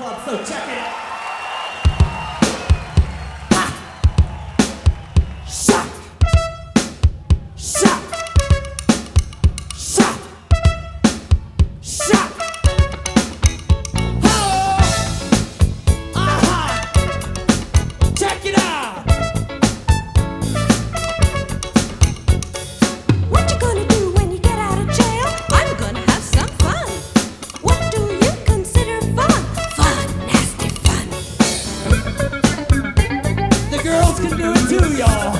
club, so check it out. Shock! Shock! Shock! Shock! Check it out! What you gonna do when you get out of jail? I'm gonna have some fun. What do you consider fun? Fun, nasty fun. The girls can do it too, y'all.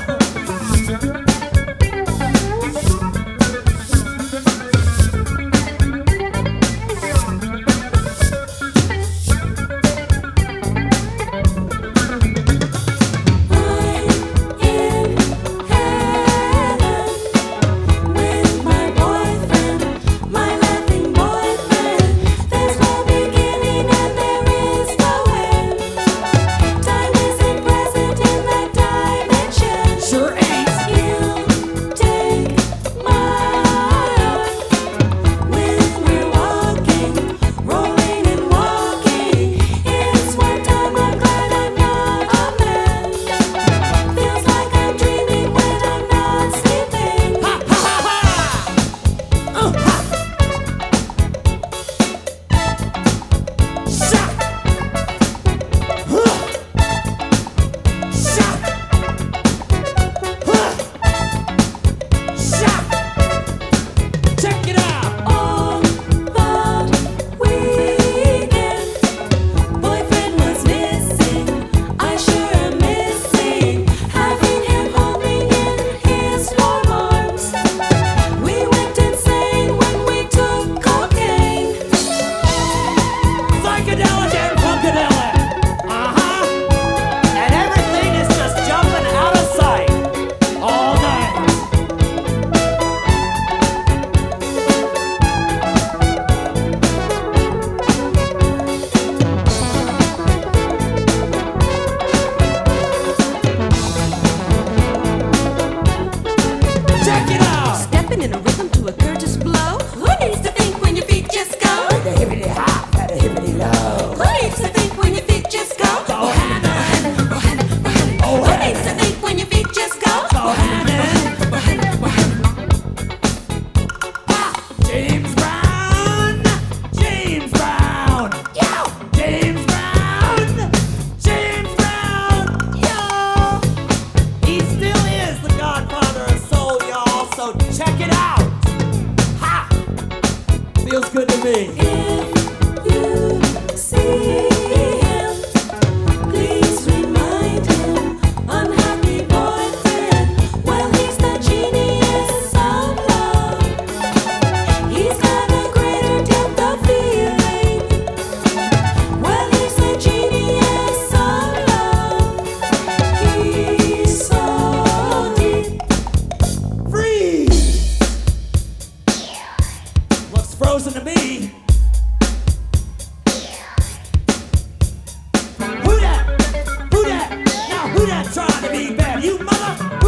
Stepping in a rhythm to a Curtis blow. Who needs to think when your feet just go? The hippity hop, the hippity low. Who needs to think when your feet just go? Oh, Hannah. Oh, Hannah, oh, Hannah. Oh, Who Hannah. needs to think when your feet just go? Oh, Hannah. Oh, Hannah, oh, Hannah. James Brown! James Brown! Yo! James Brown! James Brown! Yo! He still is the godfather of soul, y'all, so check it out! Ha! Feels good to me. If you see him, please remind him, unhappy boyfriend. Well, he's the genius of love. He's got a greater depth of feeling. Well, he's the genius of love. He's so deep. Freeze! Looks frozen to me. Who that? Who that? Now who that trying to be bad? You mother?